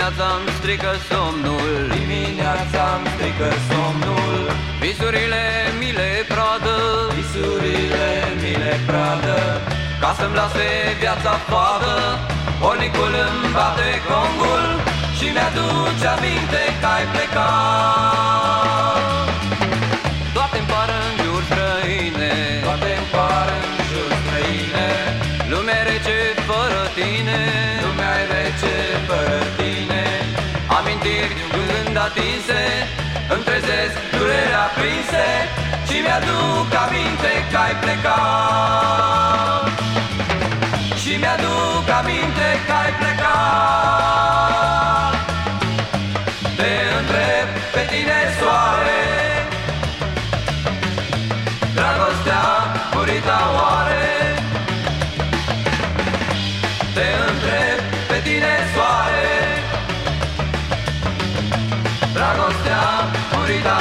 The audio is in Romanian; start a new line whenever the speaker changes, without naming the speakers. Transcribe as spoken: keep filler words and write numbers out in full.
Dimineața-mi strică somnul,
Dimineața-mi strică somnul,
visurile mi le pradă,
visurile mi le pradă,
ca să-mi lase viața fadă. Pornicul îmi bate congul și mi-aduce aminte că ai plecat. Toate-mi par în jur străine,
toate-mi par în jur străine,
lumea rece fără tine,
lumea e rece fără tine.
amintiri un gând atinse, îmi trezesc durerea prinse și mi-aduc aminte că ai plecat. Și mi-aduc aminte că ai plecat. Te întreb pe tine, soare, dragostea murita oare? Te întreb pe tine, soare, dragostea murita